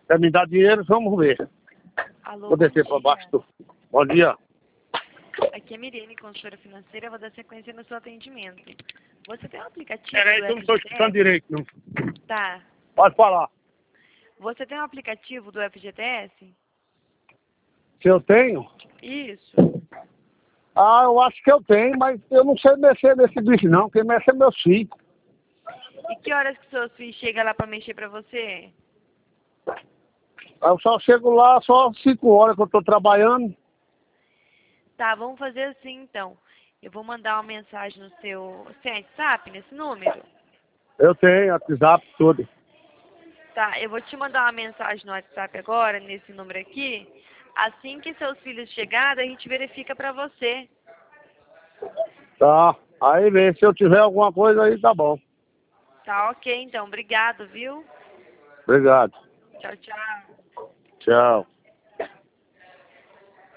Quer me dar dinheiro? Vamos ver. Alô, Vou descer para baixo. Bom dia. Aqui é Mirene, consultora financeira. Vou dar sequência no seu atendimento. Você tem um aplicativo Peraí, do que eu não estou escutando FGTS? direito, não. Tá. Pode falar. Você tem um aplicativo do FGTS? Se eu tenho? Isso. Ah, eu acho que eu tenho, mas eu não sei mexer nesse bicho, não. Quem mexe é meu filho. E que horas que seus filhos chegam lá pra mexer pra você? Eu só chego lá só 5 horas que eu estou trabalhando. Tá, vamos fazer assim então. Eu vou mandar uma mensagem no seu... Você tem WhatsApp nesse número? Eu tenho WhatsApp tudo. Tá, eu vou te mandar uma mensagem no WhatsApp agora, nesse número aqui. Assim que seus filhos chegarem, a gente verifica pra você. Tá. Aí vê, se eu tiver alguma coisa aí, tá bom. Tá, ok então. Obrigado, viu? Obrigado. Tchau, tchau. Tchau.